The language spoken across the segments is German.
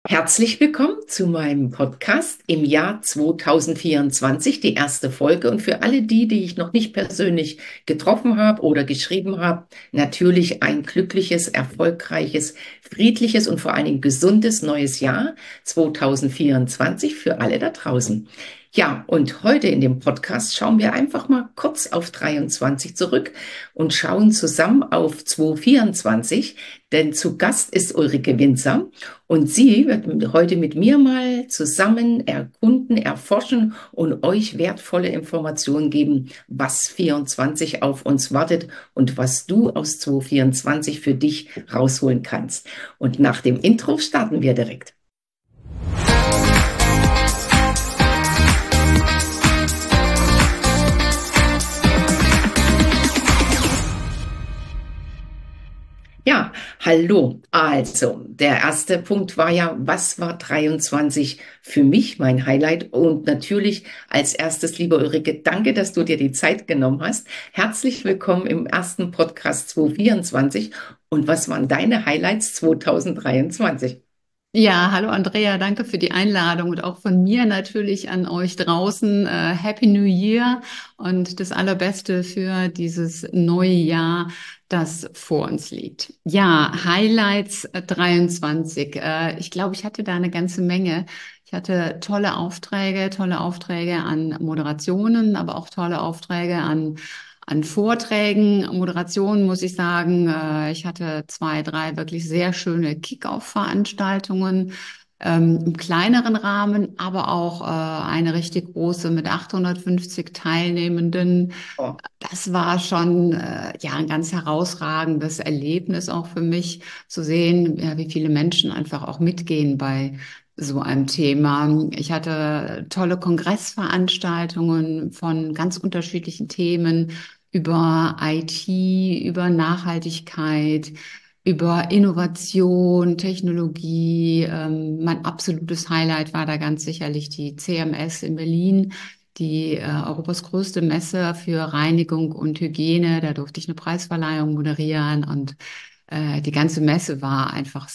Herzlich willkommen zu meinem Podcast im Jahr 2024, die erste Folge. Und für alle die ich noch nicht persönlich getroffen habe oder geschrieben habe, natürlich ein glückliches, erfolgreiches, friedliches und vor allen Dingen gesundes neues Jahr 2024 für alle da draußen. Ja, und heute in dem Podcast schauen wir einfach mal kurz auf 23 zurück und schauen zusammen auf 2024, denn zu Gast ist Ulrike Winzer. Und sie wird heute mit mir mal zusammen erkunden, erforschen und euch wertvolle Informationen geben, was 24 auf uns wartet und was du aus 2024 für dich rausholen kannst. Und nach dem Intro starten wir direkt. Ja, hallo. Also, der erste Punkt war ja, was war 23 für mich mein Highlight? Und natürlich als erstes, liebe Ulrike, danke, dass du dir die Zeit genommen hast. Herzlich willkommen im ersten Podcast 2024. Und was waren deine Highlights 2023? Ja, hallo Andrea, danke für die Einladung und auch von mir natürlich an euch draußen. Happy New Year und das Allerbeste für dieses neue Jahr, das vor uns liegt. Ja, Highlights 23. Ich glaube, ich hatte da eine ganze Menge. Ich hatte tolle Aufträge an Moderationen, aber auch tolle Aufträge an Vorträgen, Moderationen muss ich sagen. Ich hatte zwei, drei wirklich sehr schöne Kick-Off-Veranstaltungen im kleineren Rahmen, aber auch eine richtig große mit 850 Teilnehmenden. Oh, Das war schon ja ein ganz herausragendes Erlebnis auch für mich zu sehen, ja, wie viele Menschen einfach auch mitgehen bei so einem Thema. Ich hatte tolle Kongressveranstaltungen von ganz unterschiedlichen Themen über IT, über Nachhaltigkeit, über Innovation, Technologie. Mein absolutes Highlight war da ganz sicherlich die CMS in Berlin, die Europas größte Messe für Reinigung und Hygiene. Da durfte ich eine Preisverleihung moderieren und die ganze Messe war einfach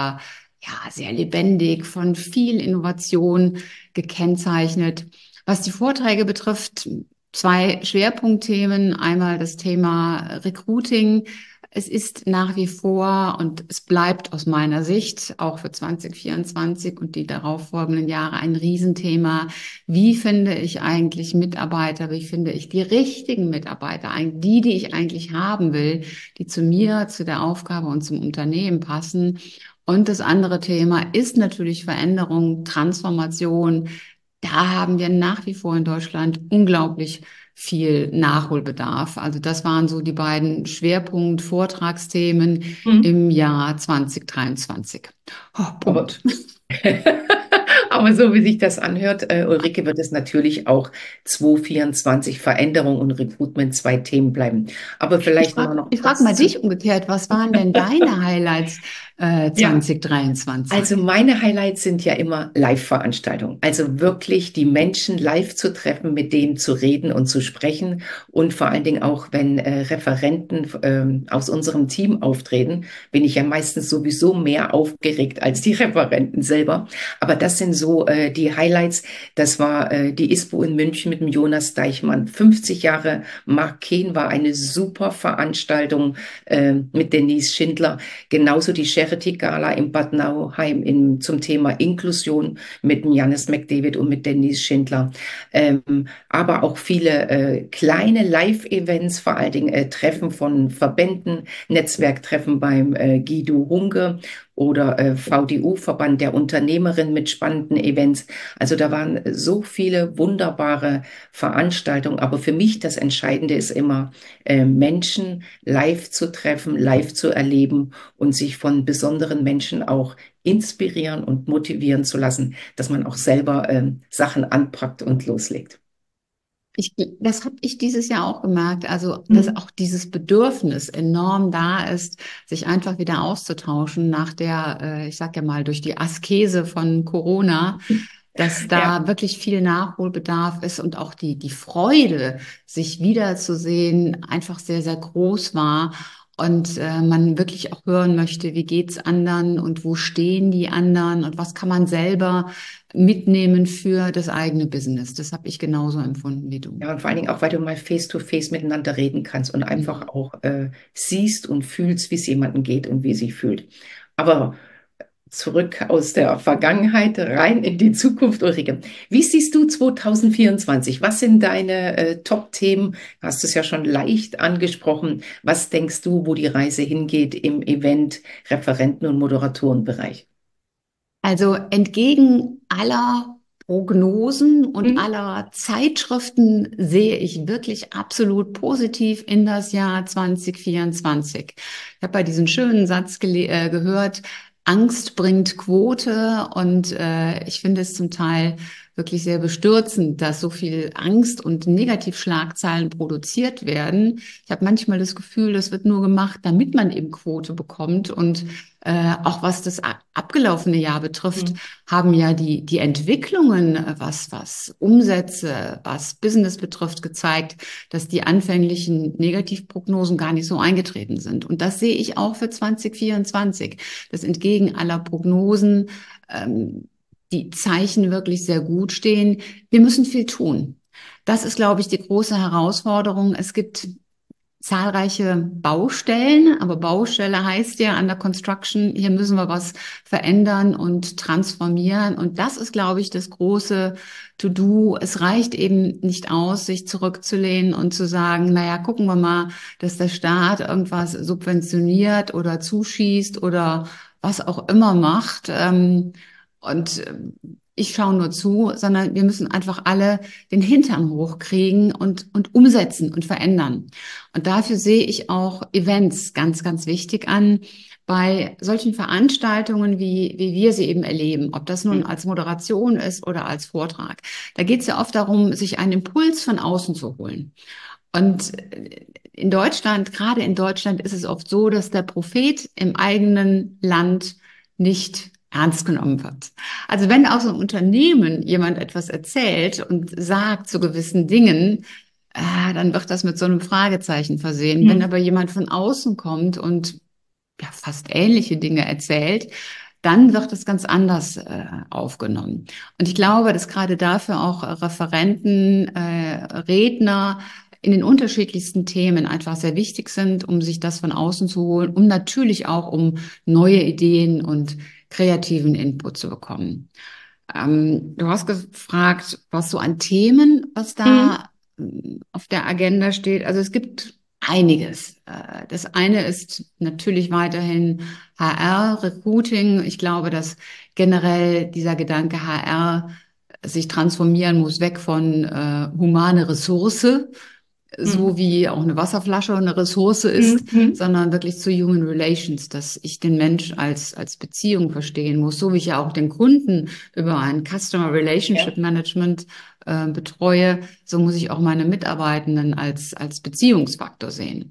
sehr lebendig, von viel Innovation gekennzeichnet. Was die Vorträge betrifft, zwei Schwerpunktthemen. Einmal das Thema Recruiting. Es ist nach wie vor und es bleibt aus meiner Sicht auch für 2024 und die darauffolgenden Jahre ein Riesenthema. Wie finde ich eigentlich Mitarbeiter? Wie finde ich die richtigen Mitarbeiter? Die ich eigentlich haben will, die zu mir, zu der Aufgabe und zum Unternehmen passen. Und das andere Thema ist natürlich Veränderung, Transformation. Da haben wir nach wie vor in Deutschland unglaublich viel Nachholbedarf. Also das waren so die beiden Schwerpunkt-Vortragsthemen hm. im Jahr 2023. Oh, Aber Punkt. Aber so wie sich das anhört, Ulrike, wird es natürlich auch 2024 Veränderung und Recruitment zwei Themen bleiben. Aber vielleicht noch Ich frag kurz mal zu. dich umgekehrt, was waren denn deine Highlights Ja, 2023? also meine Highlights sind ja immer Live-Veranstaltungen. Also wirklich die Menschen live zu treffen, mit denen zu reden und zu sprechen. Und vor allen Dingen auch, wenn Referenten aus unserem Team auftreten, bin ich ja meistens sowieso mehr aufgeregt als die Referenten selber. Aber das sind so die Highlights. Das war die ISPO in München mit dem Jonas Deichmann. 50 Jahre Mark Kehn war eine super Veranstaltung mit Denise Schindler. Genauso die Charity Gala in Bad Nauheim zum Thema Inklusion mit dem Janis McDavid und mit Denise Schindler. Aber auch viele kleine Live-Events, vor allen Dingen Treffen von Verbänden, Netzwerktreffen beim Guido Runge oder VDU, Verband der Unternehmerin mit spannenden Events. Also da waren so viele wunderbare Veranstaltungen. Aber für mich das Entscheidende ist immer, Menschen live zu treffen, live zu erleben und sich von besonderen Menschen auch inspirieren und motivieren zu lassen, dass man auch selber Sachen anpackt und loslegt. Das habe ich dieses Jahr auch gemerkt, also dass Mhm. auch dieses Bedürfnis enorm da ist, sich einfach wieder auszutauschen nach der, ich sag ja mal, durch die Askese von Corona, dass Ja. da wirklich viel Nachholbedarf ist und auch die Freude, sich wiederzusehen, einfach sehr groß war. und man wirklich auch hören möchte, wie geht's anderen und wo stehen die anderen und was kann man selber mitnehmen für das eigene Business. Das habe ich genauso empfunden wie du. Ja, und vor allen Dingen auch, weil du mal face-to-face miteinander reden kannst und einfach Mhm. auch siehst und fühlst, wie es jemandem geht und wie sie fühlt. Aber zurück aus der Vergangenheit rein in die Zukunft, Ulrike. Wie siehst du 2024? Was sind deine Top-Themen? Hast du es ja schon leicht angesprochen. Was denkst du, wo die Reise hingeht im Event-, Referenten- und Moderatorenbereich? Also entgegen aller Prognosen und Hm? aller Zeitschriften sehe ich wirklich absolut positiv in das Jahr 2024. Ich habe bei diesem schönen Satz gehört, Angst bringt Quote und ich finde es zum Teil wirklich sehr bestürzend, dass so viel Angst und Negativschlagzeilen produziert werden. Ich habe manchmal das Gefühl, das wird nur gemacht, damit man eben Quote bekommt und auch was das abgelaufene Jahr betrifft, Hm. haben ja die Entwicklungen, was Umsätze, was Business betrifft, gezeigt, dass die anfänglichen Negativprognosen gar nicht so eingetreten sind. Und das sehe ich auch für 2024, dass entgegen aller Prognosen die Zeichen wirklich sehr gut stehen. Wir müssen viel tun. Das ist, glaube ich, die große Herausforderung. Es gibt zahlreiche Baustellen, aber Baustelle heißt ja under construction, hier müssen wir was verändern und transformieren. Und das ist, glaube ich, das große To-Do. Es reicht eben nicht aus, sich zurückzulehnen und zu sagen, naja, gucken wir mal, dass der Staat irgendwas subventioniert oder zuschießt oder was auch immer macht. Und ich schaue nur zu, sondern wir müssen einfach alle den Hintern hochkriegen und umsetzen und verändern. Und dafür sehe ich auch Events ganz, ganz wichtig an. Bei solchen Veranstaltungen, wie wir sie eben erleben, ob das nun Hm. als Moderation ist oder als Vortrag, da geht es ja oft darum, sich einen Impuls von außen zu holen. Und in Deutschland, gerade in Deutschland, ist es oft so, dass der Prophet im eigenen Land nicht ernst genommen wird. Also wenn aus einem Unternehmen jemand etwas erzählt und sagt zu gewissen Dingen, dann wird das mit so einem Fragezeichen versehen. Wenn Hm. aber jemand von außen kommt und ja, fast ähnliche Dinge erzählt, dann wird es ganz anders aufgenommen. Und ich glaube, dass gerade dafür auch Referenten, Redner in den unterschiedlichsten Themen einfach sehr wichtig sind, um sich das von außen zu holen, um natürlich auch um neue Ideen und kreativen Input zu bekommen. Du hast gefragt, was so an Themen, was Hm. da auf der Agenda steht. Also es gibt einiges. Das eine ist natürlich weiterhin HR, Recruiting. Ich glaube, dass generell dieser Gedanke HR sich transformieren muss, weg von humane Ressource, Hm. so wie auch eine Wasserflasche eine Ressource ist, Hm. Hm. sondern wirklich zu Human Relations, dass ich den Mensch als Beziehung verstehen muss, so wie ich ja auch den Kunden über ein Customer Ja. Relationship Management betreue, so muss ich auch meine Mitarbeitenden als Beziehungsfaktor sehen.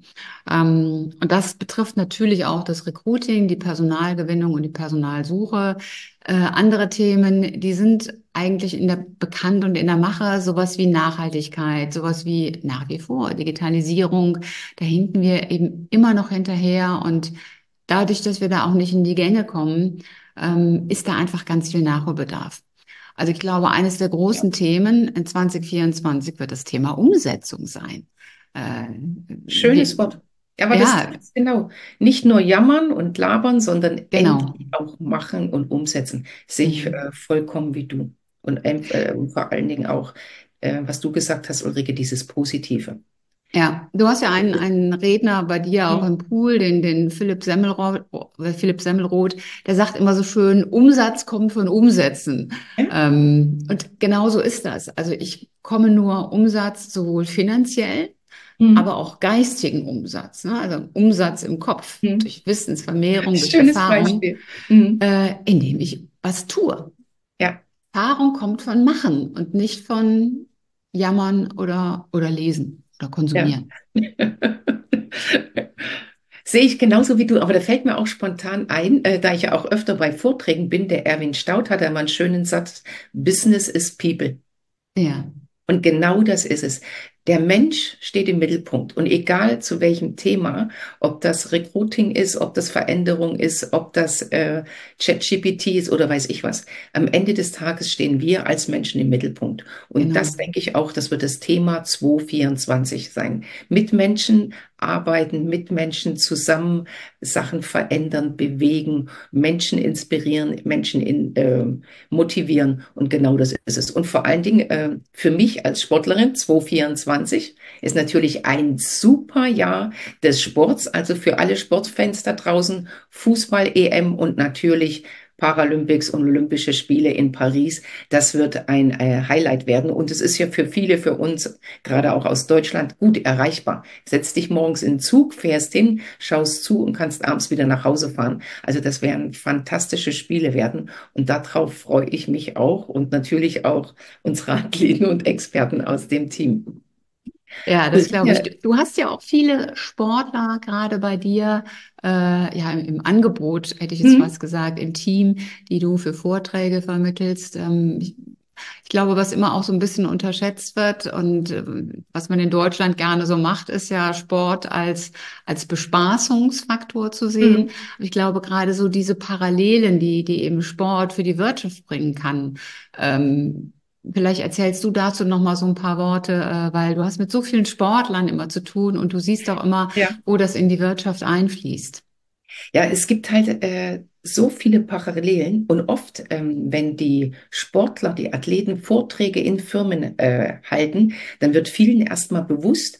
Und das betrifft natürlich auch das Recruiting, die Personalgewinnung und die Personalsuche. Andere Themen, die sind eigentlich in der bekannt und in der Mache, sowas wie Nachhaltigkeit, sowas wie nach wie vor Digitalisierung. Da hinken wir eben immer noch hinterher und dadurch, dass wir da auch nicht in die Gänge kommen, ist da einfach ganz viel Nachholbedarf. Also ich glaube, eines der Ja. großen Themen in 2024 wird das Thema Umsetzung sein. Äh, Schönes wir, Wort. Ja, aber das ja, trifft genau. Nicht nur jammern und labern, sondern genau. endlich auch machen und umsetzen. Sehe ich Mhm. vollkommen wie du. Und vor allen Dingen auch, was du gesagt hast, Ulrike, dieses Positive. Ja, du hast ja einen Redner bei dir auch Hm. im Pool, den Philipp Semmelroth, der sagt immer so schön, Umsatz kommt von Umsätzen. Ja? Und genau so ist das. Also ich komme nur Umsatz sowohl finanziell, Hm. aber auch geistigen Umsatz, ne? Also Umsatz im Kopf, Hm. durch Wissensvermehrung, durch Schönes Erfahrung, Beispiel. Hm. indem ich was tue. Ja. Erfahrung kommt von Machen und nicht von Jammern oder Lesen oder Ja. Konsumieren. Sehe ich genauso wie du, aber da fällt mir auch spontan ein, da ich ja auch öfter bei Vorträgen bin, der Erwin Staud hat einmal einen schönen Satz, Business is People. Ja. Und genau das ist es. Der Mensch steht im Mittelpunkt und egal zu welchem Thema, ob das Recruiting ist, ob das Veränderung ist, ob das ChatGPT ist oder weiß ich was, am Ende des Tages stehen wir als Menschen im Mittelpunkt. Und das Genau. denke ich auch, das wird das Thema 2024 sein. Mit Menschen arbeiten, mit Menschen zusammen Sachen verändern, bewegen, Menschen inspirieren, motivieren und genau das ist es. Und vor allen Dingen für mich als Sportlerin 2024 ist natürlich ein super Jahr des Sports, also für alle Sportfans da draußen, Fußball-EM und natürlich Paralympics und Olympische Spiele in Paris. Das wird ein Highlight werden und es ist ja für viele, für uns, gerade auch aus Deutschland, gut erreichbar. Setz dich morgens in den Zug, fährst hin, schaust zu und kannst abends wieder nach Hause fahren. Also das werden fantastische Spiele werden und darauf freue ich mich auch und natürlich auch unsere Athleten und Experten aus dem Team. Ja, das glaube Ulrike, ich. Du hast ja auch viele Sportler gerade bei dir, ja, im Angebot, hätte ich jetzt hm? fast gesagt, im Team, die du für Vorträge vermittelst. Ich glaube, was immer auch so ein bisschen unterschätzt wird und was man in Deutschland gerne so macht, ist ja Sport als Bespaßungsfaktor zu sehen. Hm. Ich glaube, gerade so diese Parallelen, die eben Sport für die Wirtschaft bringen kann, ähm, vielleicht erzählst du dazu noch mal so ein paar Worte, weil du hast mit so vielen Sportlern immer zu tun und du siehst auch immer, Ja. wo das in die Wirtschaft einfließt. Ja, es gibt halt so viele Parallelen und oft, wenn die Sportler, die Athleten Vorträge in Firmen halten, dann wird vielen erstmal bewusst,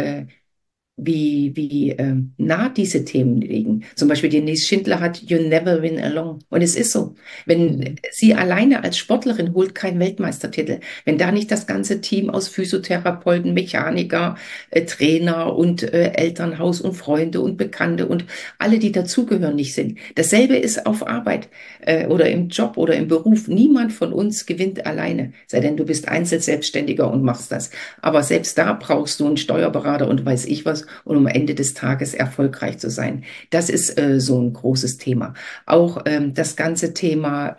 wie nah diese Themen liegen. Zum Beispiel Denise Schindler hat You Never Win Alone. Und es ist so. Wenn Mhm. sie alleine als Sportlerin holt keinen Weltmeistertitel, wenn da nicht das ganze Team aus Physiotherapeuten, Mechaniker, Trainer und Elternhaus und Freunde und Bekannte und alle, die dazugehören, nicht sind. Dasselbe ist auf Arbeit oder im Job oder im Beruf. Niemand von uns gewinnt alleine, sei denn du bist Einzelselbstständiger und machst das. Aber selbst da brauchst du einen Steuerberater und weiß ich was, und am Ende des Tages erfolgreich zu sein. Das ist so ein großes Thema. Auch das ganze Thema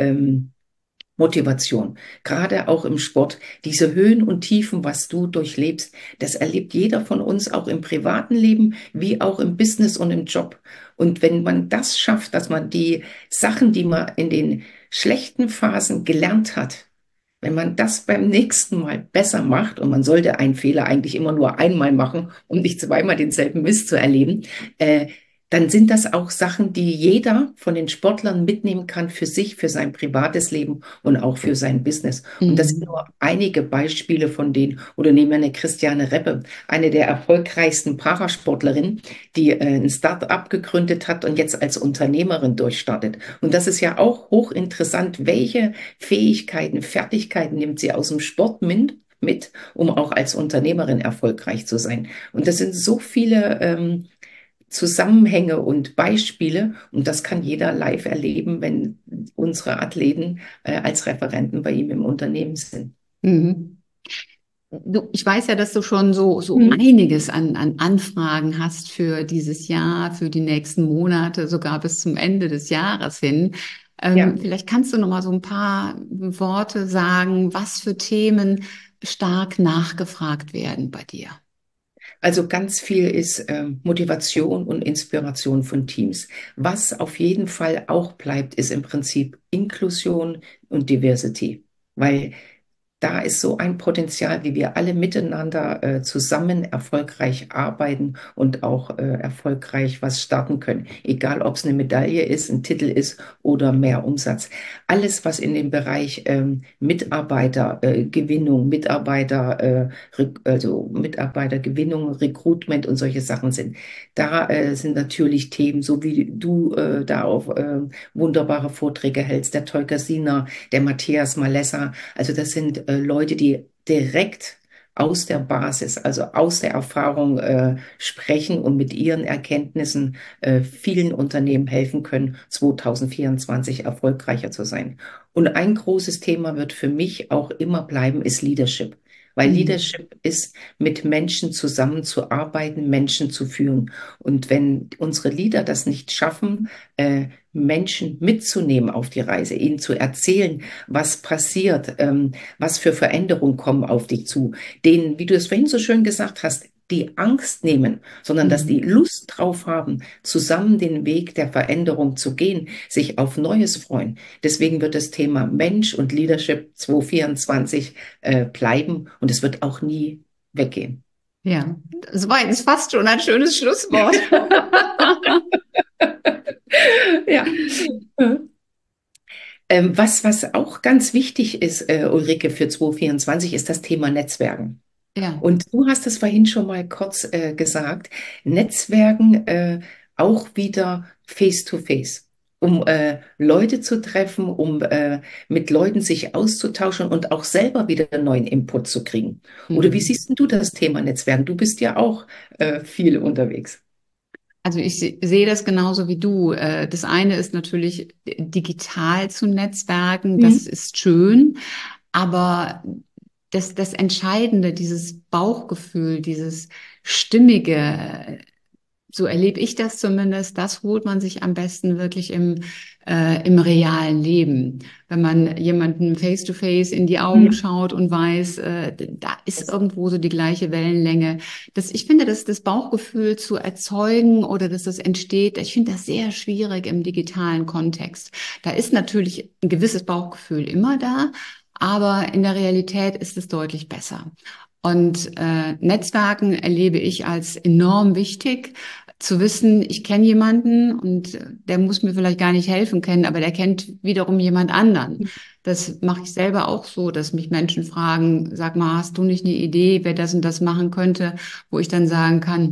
Motivation, gerade auch im Sport, diese Höhen und Tiefen, was du durchlebst, das erlebt jeder von uns auch im privaten Leben wie auch im Business und im Job. Und wenn man das schafft, dass man die Sachen, die man in den schlechten Phasen gelernt hat, wenn man das beim nächsten Mal besser macht, und man sollte einen Fehler eigentlich immer nur einmal machen, um nicht zweimal denselben Mist zu erleben, äh, dann sind das auch Sachen, die jeder von den Sportlern mitnehmen kann für sich, für sein privates Leben und auch für sein Business. Und das sind nur Mhm. einige Beispiele von denen. Oder nehmen wir eine Christiane Reppe, eine der erfolgreichsten Parasportlerinnen, die ein Start-up gegründet hat und jetzt als Unternehmerin durchstartet. Und das ist ja auch hochinteressant, welche Fähigkeiten, Fertigkeiten nimmt sie aus dem Sport mit, um auch als Unternehmerin erfolgreich zu sein. Und das sind so viele Zusammenhänge und Beispiele und das kann jeder live erleben, wenn unsere Athleten als Referenten bei ihm im Unternehmen sind. Mhm. Ich weiß ja, dass du schon so Mhm. einiges an Anfragen hast für dieses Jahr, für die nächsten Monate, sogar bis zum Ende des Jahres hin. Ja. Vielleicht kannst du noch mal so ein paar Worte sagen, was für Themen stark nachgefragt werden bei dir. Also ganz viel ist Motivation und Inspiration von Teams. Was auf jeden Fall auch bleibt, ist im Prinzip Inklusion und Diversity, weil da ist so ein Potenzial, wie wir alle miteinander zusammen erfolgreich arbeiten und auch erfolgreich was starten können. Egal, ob es eine Medaille ist, ein Titel ist oder mehr Umsatz. Alles, was in dem Bereich Mitarbeitergewinnung, also Mitarbeitergewinnung, Recruitment und solche Sachen sind. Da sind natürlich Themen, so wie du da auf wunderbare Vorträge hältst, der Tolga Sina, der Matthias Malessa. Also das sind Leute, die direkt aus der Basis, also aus der Erfahrung sprechen und mit ihren Erkenntnissen vielen Unternehmen helfen können, 2024 erfolgreicher zu sein. Und ein großes Thema wird für mich auch immer bleiben, ist Leadership. weil Mhm. Leadership ist, mit Menschen zusammenzuarbeiten, Menschen zu führen. Und wenn unsere Leader das nicht schaffen, Menschen mitzunehmen auf die Reise, ihnen zu erzählen, was passiert, was für Veränderungen kommen auf dich zu, denen, wie du es vorhin so schön gesagt hast, die Angst nehmen, sondern dass die Mhm. Lust drauf haben, zusammen den Weg der Veränderung zu gehen, sich auf Neues freuen. Deswegen wird das Thema Mensch und Leadership 2024 bleiben und es wird auch nie weggehen. Ja, das war jetzt fast schon ein schönes Schlusswort. Ja. Was auch ganz wichtig ist, Ulrike, für 2024, ist das Thema Netzwerken. Ja. Und du hast es vorhin schon mal kurz gesagt, Netzwerken auch wieder face-to-face, um Leute zu treffen, um mit Leuten sich auszutauschen und auch selber wieder einen neuen Input zu kriegen. Oder wie Mhm. siehst denn du das Thema Netzwerken? Du bist ja auch viel unterwegs. Also ich sehe das genauso wie du. Das eine ist natürlich digital zu Netzwerken, das Mhm. ist schön, aber das Entscheidende, dieses Bauchgefühl, dieses Stimmige, so erlebe ich das zumindest, das holt man sich am besten wirklich im realen Leben. Wenn man jemandem face-to-face in die Augen Mhm. schaut und weiß, da ist irgendwo so die gleiche Wellenlänge. Ich finde, dass das Bauchgefühl zu erzeugen oder dass das entsteht, ich finde das sehr schwierig im digitalen Kontext. Da ist natürlich ein gewisses Bauchgefühl immer da, aber in der Realität ist es deutlich besser. Und Netzwerken erlebe ich als enorm wichtig zu wissen, ich kenne jemanden und der muss mir vielleicht gar nicht helfen können, aber der kennt wiederum jemand anderen. Das mache ich selber auch so, dass mich Menschen fragen, sag mal, hast du nicht eine Idee, wer das und das machen könnte, wo ich dann sagen kann,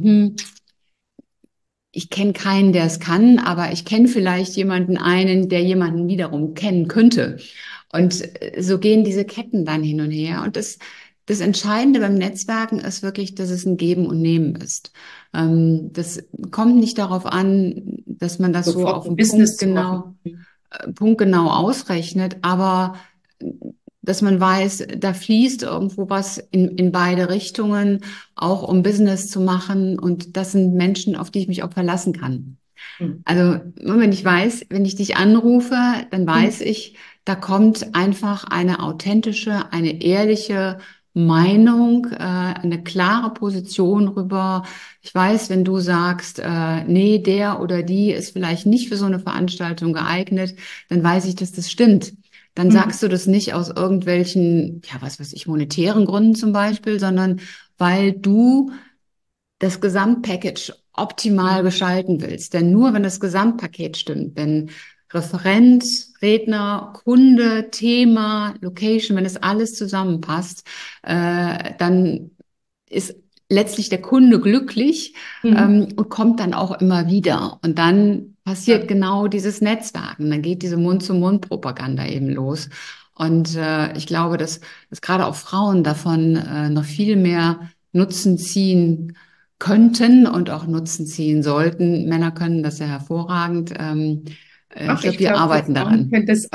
ich kenne keinen, der es kann, aber ich kenne vielleicht jemanden einen, der jemanden wiederum kennen könnte. Ja. Und so gehen diese Ketten dann hin und her. Und das Entscheidende beim Netzwerken ist wirklich, dass es ein Geben und Nehmen ist. Das kommt nicht darauf an, dass man das so Sofort auf ein den Business zu machen. Punkt genau ausrechnet, aber dass man weiß, da fließt irgendwo was in beide Richtungen, auch um Business zu machen. Und das sind Menschen, auf die ich mich auch verlassen kann. Mhm. Also, nur wenn ich weiß, wenn ich dich anrufe, dann Mhm. weiß ich, da kommt einfach eine authentische, eine ehrliche Meinung, eine klare Position rüber. Ich weiß, wenn du sagst, nee, der oder die ist vielleicht nicht für so eine Veranstaltung geeignet, dann weiß ich, dass das stimmt. Dann Mhm. sagst du das nicht aus irgendwelchen, ja, was weiß ich, monetären Gründen zum Beispiel, sondern weil du das Gesamtpackage optimal gestalten willst. Denn nur wenn das Gesamtpaket stimmt, wenn Referent, Redner, Kunde, Thema, Location, wenn es alles zusammenpasst, dann ist letztlich der Kunde glücklich Mhm. und kommt dann auch immer wieder. Und dann Ja. passiert genau dieses Netzwerken. Dann geht diese Mund-zu-Mund-Propaganda eben los. Und ich glaube, dass gerade auch Frauen davon noch viel mehr Nutzen ziehen könnten und auch Nutzen ziehen sollten. Männer können das ja hervorragend. Ich Ach, glaube, ich wir glaube, wir arbeiten Frauen daran. können das.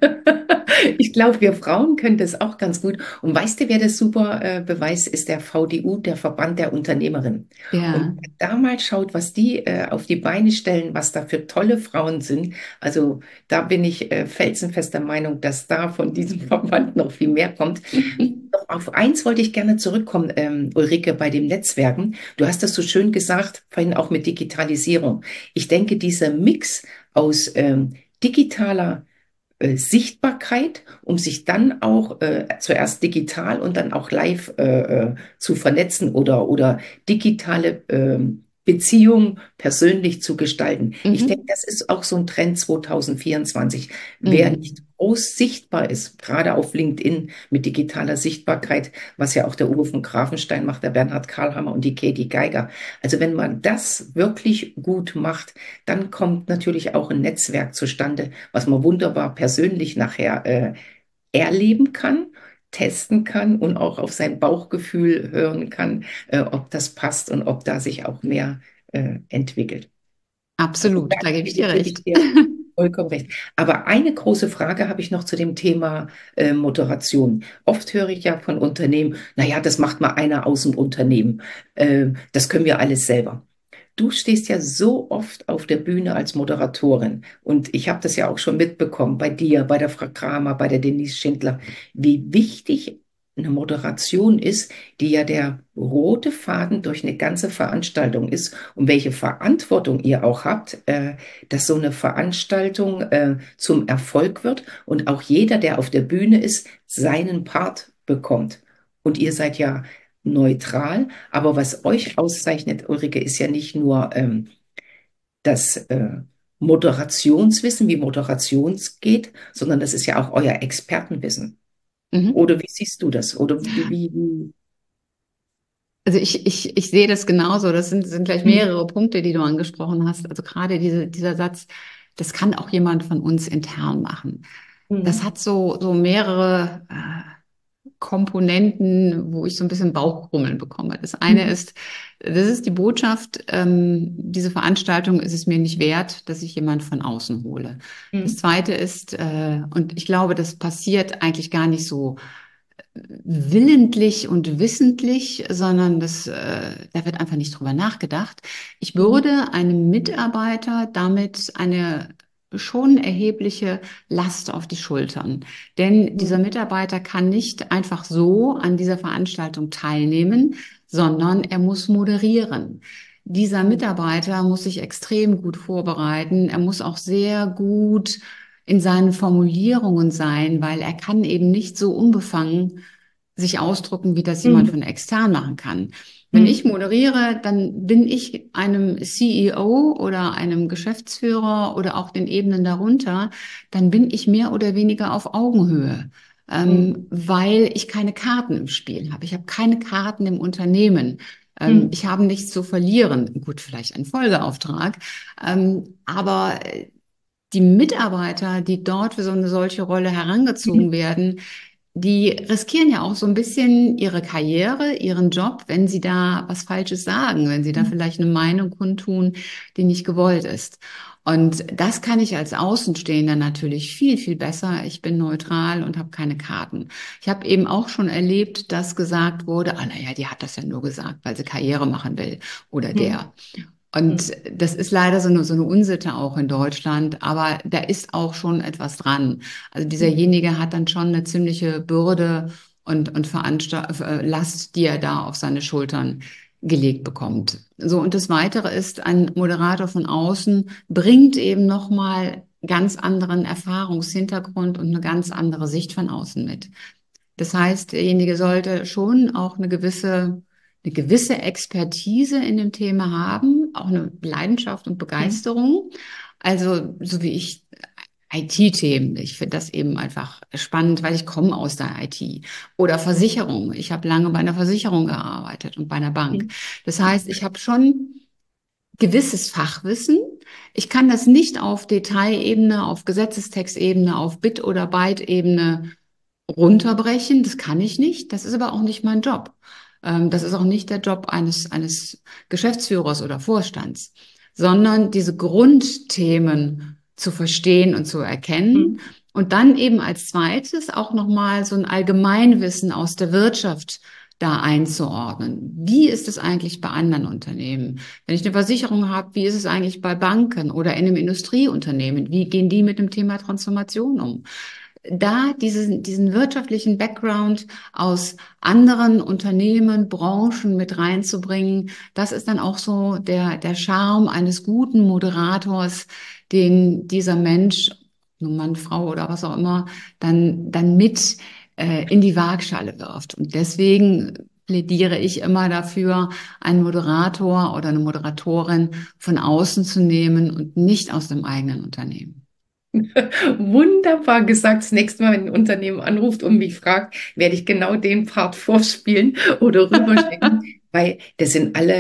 Ich glaube, wir Frauen können das auch ganz gut. Und weißt du, wer das super beweist, ist der VDU, der Verband der Unternehmerinnen. Und Ja, wer da mal schaut, was die auf die Beine stellen, was da für tolle Frauen sind. Also da bin ich felsenfester Meinung, dass da von diesem Verband noch viel mehr kommt. Doch auf eins wollte ich gerne zurückkommen, Ulrike, bei dem Netzwerken. Du hast das so schön gesagt, vorhin auch mit Digitalisierung. Ich denke, dieser Mix aus digitaler Sichtbarkeit, um sich dann auch zuerst digital und dann auch live zu vernetzen oder digitale Beziehungen persönlich zu gestalten. Ich denke, mhm. das ist auch so ein Trend 2024. Wer nicht Mhm. groß sichtbar ist, gerade auf LinkedIn mit digitaler Sichtbarkeit, was ja auch der Uwe von Grafenstein macht, der Bernhard Karlhammer und die Katie Geiger. Also wenn man das wirklich gut macht, dann kommt natürlich auch ein Netzwerk zustande, was man wunderbar persönlich nachher erleben kann, testen kann und auch auf sein Bauchgefühl hören kann, ob das passt und ob da sich auch mehr entwickelt. Also Absolut, da gebe ich dir danke, gebe recht. ich dir. vollkommen recht. Aber eine große Frage habe ich noch zu dem Thema Moderation. Oft höre ich ja von Unternehmen, naja, das macht mal einer aus dem Unternehmen. Das können wir alles selber. Du stehst ja so oft auf der Bühne als Moderatorin und ich habe das ja auch schon mitbekommen bei dir, bei der Frau Kramer, bei der Denise Schindler, wie wichtig eine Moderation ist, die ja der rote Faden durch eine ganze Veranstaltung ist und welche Verantwortung ihr auch habt, dass so eine Veranstaltung zum Erfolg wird und auch jeder, der auf der Bühne ist, seinen Part bekommt. Und ihr seid ja neutral, aber was euch auszeichnet, Ulrike, ist ja nicht nur das Moderationswissen, wie Moderations geht, sondern das ist ja auch euer Expertenwissen. Mhm. Oder wie siehst du das? Oder wie? Also ich sehe das genauso. Das sind gleich Hm, mehrere Punkte, die du angesprochen hast. Also gerade dieser Satz, das kann auch jemand von uns intern machen. Das hm, hat so mehrere Komponenten, wo ich so ein bisschen Bauchkrummeln bekomme. Das eine hm, ist, das ist die Botschaft, diese Veranstaltung ist es mir nicht wert, dass ich jemand von außen hole. Das hm, zweite ist, und ich glaube, das passiert eigentlich gar nicht so willentlich und wissentlich, sondern da wird einfach nicht drüber nachgedacht. Ich hm, bürde einem Mitarbeiter damit eine schon erhebliche Last auf die Schultern. Denn dieser hm, Mitarbeiter kann nicht einfach so an dieser Veranstaltung teilnehmen, sondern er muss moderieren. Dieser hm, Mitarbeiter muss sich extrem gut vorbereiten. Er muss auch sehr gut in seinen Formulierungen sein, weil er kann eben nicht so unbefangen sich ausdrucken, wie das jemand hm, von extern machen kann. Wenn hm, ich moderiere, dann bin ich einem CEO oder einem Geschäftsführer oder auch den Ebenen darunter, dann bin ich mehr oder weniger auf Augenhöhe, hm, weil ich keine Karten im Spiel habe. Ich habe keine Karten im Unternehmen. hm, Ich habe nichts zu verlieren. Gut, vielleicht ein Folgeauftrag, aber die Mitarbeiter, die dort für so eine solche Rolle hm, herangezogen werden, die riskieren ja auch so ein bisschen ihre Karriere, ihren Job, wenn sie da was Falsches sagen, wenn sie da hm, vielleicht eine Meinung kundtun, die nicht gewollt ist. Und das kann ich als Außenstehender natürlich viel, viel besser. Ich bin neutral und habe keine Karten. Ich habe eben auch schon erlebt, dass gesagt wurde, ah, naja, die hat das ja nur gesagt, weil sie Karriere machen will oder hm, der. Und hm, das ist leider so eine Unsitte auch in Deutschland, aber da ist auch schon etwas dran. Also hm, dieserjenige hat dann schon eine ziemliche Bürde und Last, die er da auf seine Schultern gelegt bekommt. So, und das Weitere ist, ein Moderator von außen bringt eben nochmal ganz anderen Erfahrungshintergrund und eine ganz andere Sicht von außen mit. Das heißt, derjenige sollte schon auch eine gewisse Expertise in dem Thema haben, auch eine Leidenschaft und hm, Begeisterung. Also, so wie ich IT-Themen. Ich finde das eben einfach spannend, weil ich komme aus der IT. Oder Versicherung. Ich habe lange bei einer Versicherung gearbeitet und bei einer Bank. hm, Das heißt, ich habe schon gewisses Fachwissen. Ich kann das nicht auf Detailebene, auf Gesetzestextebene, auf Bit- oder Byte-Ebene runterbrechen. Das kann ich nicht. Das ist aber auch nicht mein Job. Das ist auch nicht der Job eines Geschäftsführers oder Vorstands, sondern diese Grundthemen zu verstehen und zu erkennen hm, und dann eben als zweites auch nochmal so ein Allgemeinwissen aus der Wirtschaft da einzuordnen. Wie ist es eigentlich bei anderen Unternehmen? Wenn ich eine Versicherung habe, wie ist es eigentlich bei Banken oder in einem Industrieunternehmen? Wie gehen die mit dem Thema Transformation um? Da diesen wirtschaftlichen Background aus anderen Unternehmen, Branchen mit reinzubringen, das ist dann auch so der Charme eines guten Moderators, den dieser Mensch, nun Mann, Frau oder was auch immer, dann mit in die Waagschale wirft. Und deswegen plädiere ich immer dafür, einen Moderator oder eine Moderatorin von außen zu nehmen und nicht aus dem eigenen Unternehmen. Wunderbar gesagt. Das nächste Mal, wenn ein Unternehmen anruft und mich fragt, werde ich genau den Part vorspielen oder rüberschicken, weil das sind alle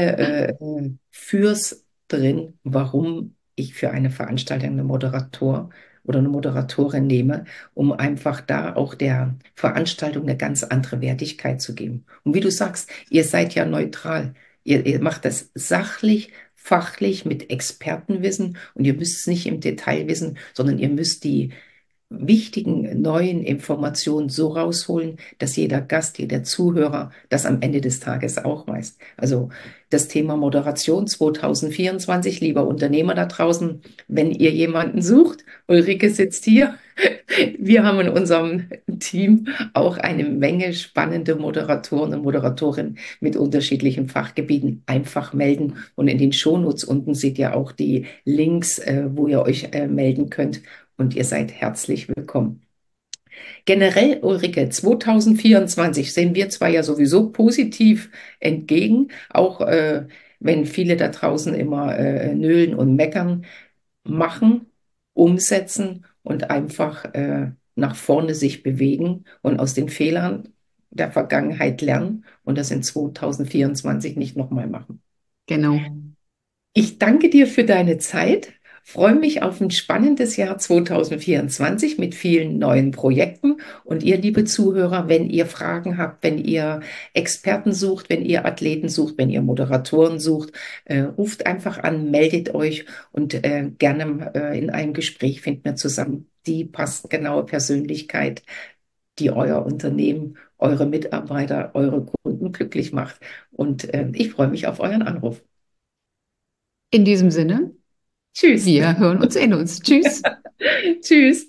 Fürs drin, warum ich für eine Veranstaltung einen Moderator oder eine Moderatorin nehme, um einfach da auch der Veranstaltung eine ganz andere Wertigkeit zu geben. Und wie du sagst, ihr seid ja neutral. Ihr macht das sachlich, fachlich mit Expertenwissen und ihr müsst es nicht im Detail wissen, sondern ihr müsst die wichtigen neuen Informationen so rausholen, dass jeder Gast, jeder Zuhörer das am Ende des Tages auch weiß. Also das Thema Moderation 2024, lieber Unternehmer da draußen, wenn ihr jemanden sucht, Ulrike sitzt hier. Wir haben in unserem Team auch eine Menge spannende Moderatoren und Moderatorinnen mit unterschiedlichen Fachgebieten. Einfach melden und in den Shownotes unten seht ihr auch die Links, wo ihr euch melden könnt und ihr seid herzlich willkommen. Generell, Ulrike, 2024 sehen wir zwar ja sowieso positiv entgegen, auch wenn viele da draußen immer nölen und meckern, machen, umsetzen und einfach nach vorne sich bewegen und aus den Fehlern der Vergangenheit lernen und das in 2024 nicht nochmal machen. Genau. Ich danke dir für deine Zeit, freue mich auf ein spannendes Jahr 2024 mit vielen neuen Projekten. Und ihr, liebe Zuhörer, wenn ihr Fragen habt, wenn ihr Experten sucht, wenn ihr Athleten sucht, wenn ihr Moderatoren sucht, ruft einfach an, meldet euch und gerne in einem Gespräch finden wir zusammen die passgenaue Persönlichkeit, die euer Unternehmen, eure Mitarbeiter, eure Kunden glücklich macht. Und ich freue mich auf euren Anruf. In diesem Sinne, Tschüss. wir hören uns, sehen uns. Tschüss. Tschüss.